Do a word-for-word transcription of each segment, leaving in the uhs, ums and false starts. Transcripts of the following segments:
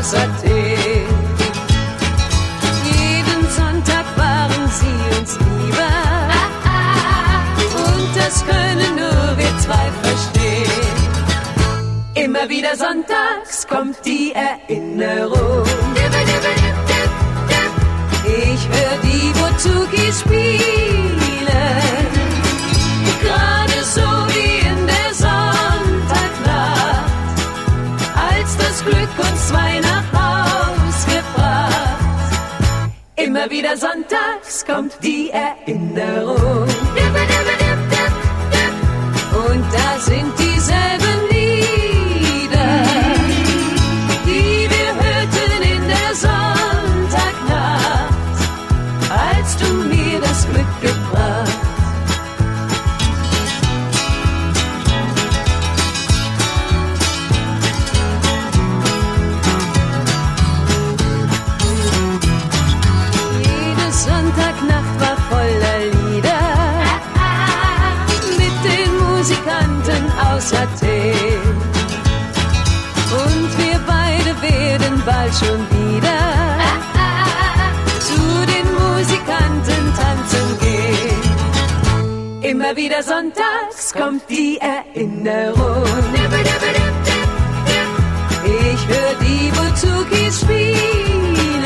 aus Athen. Jeden Sonntag waren sie uns lieber, und das können nur wir zwei verstehen. Immer wieder sonntags kommt die Erinnerung. Ich hör die Bouzouki spielen, gerade so wie in der Sonntagnacht, als das Glück uns zwei nach Haus gebracht. Immer wieder sonntags kommt die Erinnerung, und da sind dieselben Lieder, die wir hörten in der Sonntagnacht, als du mir das Glück gebracht. Jede Sonntagnacht war voller Lieder mit den Musikanten aus Athen. Und wir beide werden bald schon wieder zu den Musikanten tanzen gehen. Immer wieder sonntags kommt die Erinnerung. Ich hör die Bouzouki spielen,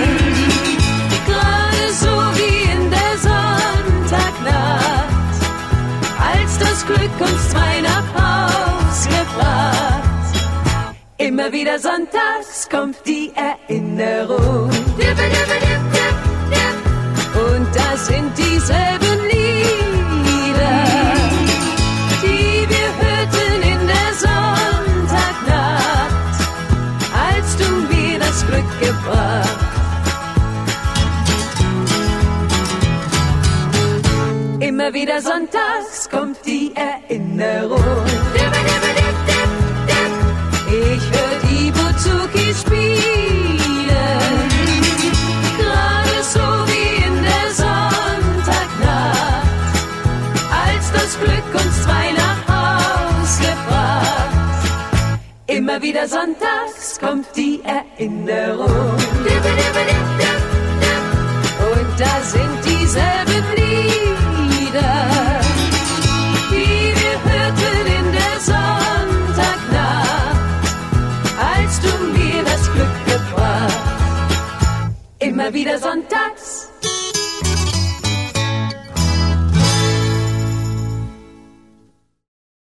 gerade so wie in der Sonntagnacht, als das Glück uns zwei nach Haus gebracht. Immer wieder sonntags kommt die Erinnerung, und da sind dieselben Lieder, die wir hörten in der Sonntagnacht, als du mir das Glück gebracht. Immer wieder sonntags kommt die Erinnerung. Ich hör die Bouzouki spielen, gerade so wie in der Sonntagnacht, als das Glück uns zwei nach Haus gebracht. Immer wieder sonntags kommt die Erinnerung, und da sind dieselben Lieder, die wir hörten in der Sonntagnacht, als du mir das Glück gebracht. Immer wieder sonntags